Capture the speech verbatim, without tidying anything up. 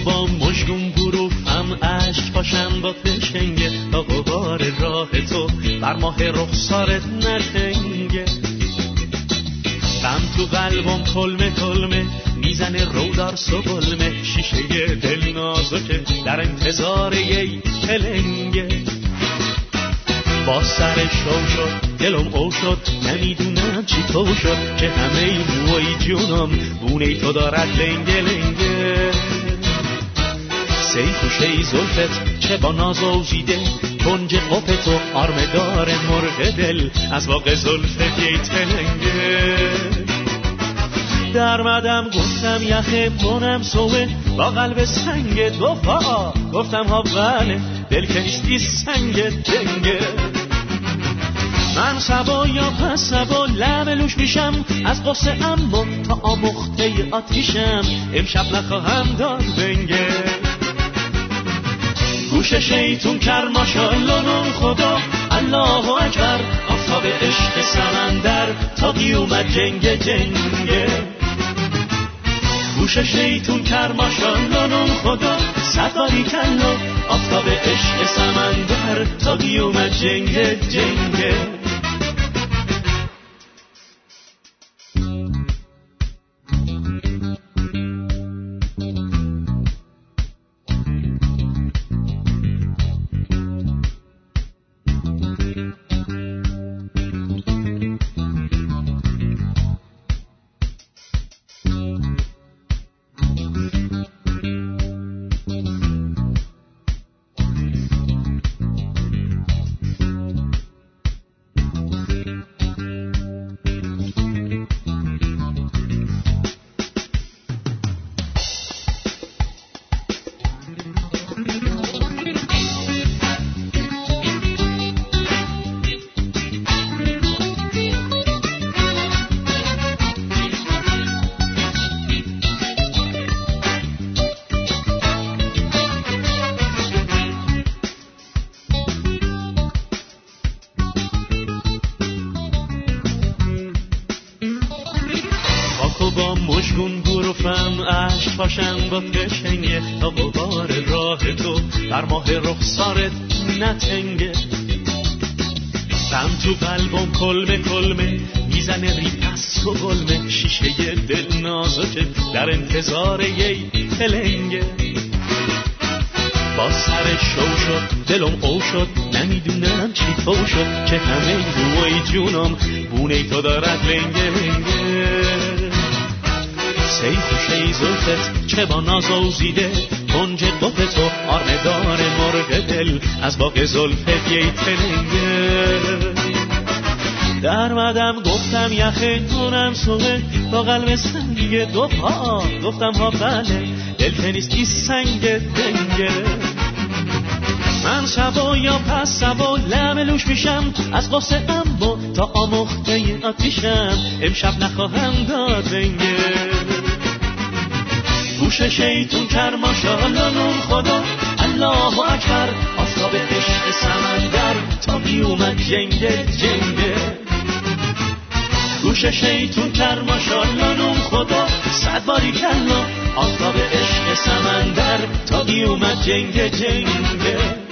با مشگون گروفم عشق پاشم با تشنگه تا غبار راه تو بر ماه رخسارت نتنگه. غم تو قلبم کلمه کلمه میزنه رودار سبلمه، شیشه دل نازکه در انتظار یی پلنگه. با سر شو شد دلم او شد، نمیدونم چی تو شد که همه موی جونم بونه تو دارد لنگه لنگه. سیخوشه زلفت چه با ناز اوزیده، کنج قپ تو آرمدار مرغ دل از واقع زلفت یی تلنگه. در مدم گفتم یخه کنم سوه با قلب سنگ دو پا، گفتم ها بله دل که نیستی سنگ دنگه. من سبا یا پس سبا لملوش میشم از قصه، اما تا آمخته آتیشم امشب نخواهم داد بنگه. گوش شیطون کر ماشالله نون خدا الله اکبر، آفتاب عشق سمندر تا قیومت جنگ جنگه. گوش شیطون کر ماشالله نون خدا صداری کلا، آفتاب عشق سمندر تا قیومت جنگ جنگه. با مشگون گروفم عشق پاشم با تشنگه تا غبار راه تو بر ماه رخسارت نتنگه. غم تو قلبم کلمه کلمه میزنه ریپس و گلمه، شیشه دل نازکه در انتظار یی پلنگه. با سر شو شد دلم او شد، نمیدونم چی تو شد که همه روی جونم بونه تو دارد لنگه لنگه. سیخوشه زلفت چه با ناز اوزیده، کنج قپ تو آرمدار مرغ دل از باغ زلفت یی تلنگه. در مدم گفتم یخه کنم سوه با قلب سنگ دو پا، گفتم ها بله دل که نیستی سنگ دنگه. من شبا یا پس شبا لملوش میشم از قصه، اما تا آمخته آتیشم امشب نخواهم داد بنگه. گوش شیطون کر ماشالله نون خدا الله اکبر، آفتاب عشق سمندر تا قیومت جنگ جنگه. گوش شیطون کر ماشالله نون خدا صد باری کلا، آفتاب عشق سمندر تا قیومت جنگ جنگه.